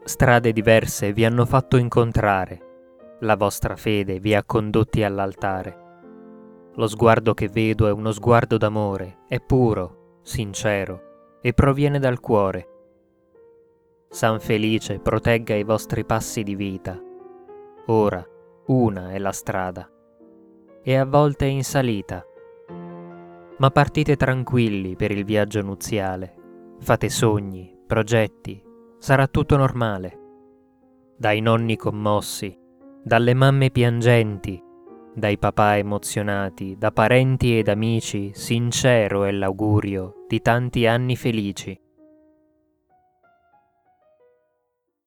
Strade diverse vi hanno fatto incontrare, la vostra fede vi ha condotti all'altare. Lo sguardo che vedo è uno sguardo d'amore, è puro, sincero e proviene dal cuore. San Felice protegga i vostri passi di vita. Ora una è la strada e a volte è in salita. Ma partite tranquilli per il viaggio nuziale. Fate sogni, progetti, sarà tutto normale. Dai nonni commossi, dalle mamme piangenti, dai papà emozionati, da parenti ed amici, sincero è l'augurio di tanti anni felici.